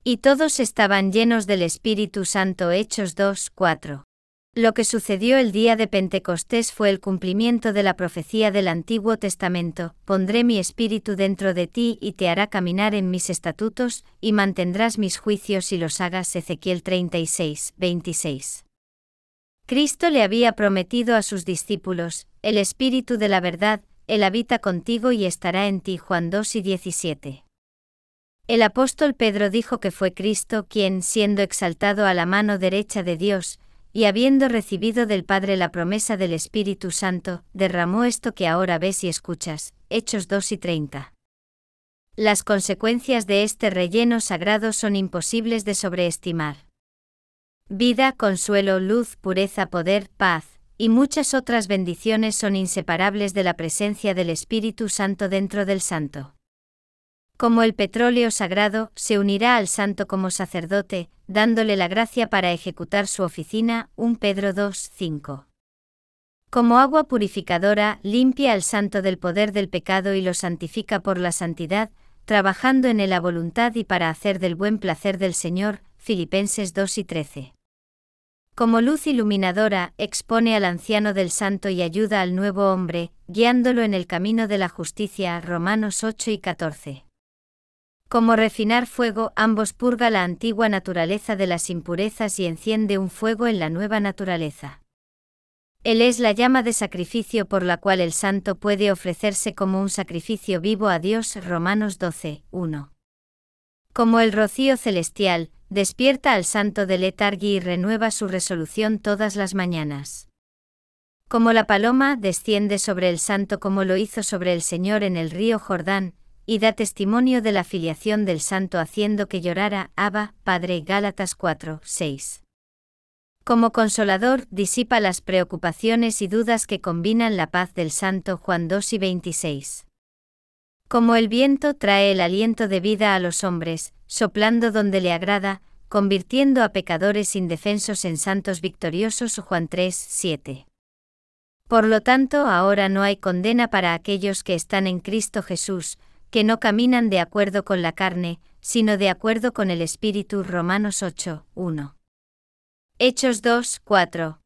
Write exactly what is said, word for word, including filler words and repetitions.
Y todos estaban llenos del Espíritu Santo. Hechos dos, cuatro. Lo que sucedió el día de Pentecostés fue el cumplimiento de la profecía del Antiguo Testamento: pondré mi espíritu dentro de ti y te hará caminar en mis estatutos, y mantendrás mis juicios y los hagas. Ezequiel treinta y seis, veintiséis. Cristo le había prometido a sus discípulos: el Espíritu de la verdad, Él habita contigo y estará en ti. Juan dos y diecisiete. El apóstol Pedro dijo que fue Cristo quien, siendo exaltado a la mano derecha de Dios, y habiendo recibido del Padre la promesa del Espíritu Santo, derramó esto que ahora ves y escuchas. Hechos dos y treinta. Las consecuencias de este relleno sagrado son imposibles de sobreestimar. Vida, consuelo, luz, pureza, poder, paz, y muchas otras bendiciones son inseparables de la presencia del Espíritu Santo dentro del Santo. Como el petróleo sagrado, se unirá al Santo como sacerdote, dándole la gracia para ejecutar su oficina. Primera Pedro dos, cinco. Como agua purificadora, limpia al Santo del poder del pecado y lo santifica por la santidad, trabajando en él a voluntad y para hacer del buen placer del Señor. Filipenses dos y trece. Como luz iluminadora, expone al anciano del Santo y ayuda al nuevo hombre, guiándolo en el camino de la justicia. Romanos ocho y catorce. Como refinar fuego, ambos purga la antigua naturaleza de las impurezas y enciende un fuego en la nueva naturaleza. Él es la llama de sacrificio por la cual el santo puede ofrecerse como un sacrificio vivo a Dios. Romanos doce, uno. Como el rocío celestial, despierta al santo de letargia y renueva su resolución todas las mañanas. Como la paloma, desciende sobre el santo como lo hizo sobre el Señor en el río Jordán, y da testimonio de la filiación del santo haciendo que llorara: Abba, Padre. Gálatas cuatro, seis. Como consolador, disipa las preocupaciones y dudas que combinan la paz del santo. Juan dos y veintiséis. Como el viento trae el aliento de vida a los hombres, soplando donde le agrada, convirtiendo a pecadores indefensos en santos victoriosos. Juan tres, siete. Por lo tanto, ahora no hay condena para aquellos que están en Cristo Jesús, que no caminan de acuerdo con la carne, sino de acuerdo con el Espíritu. Romanos ocho, uno. Hechos dos, cuatro.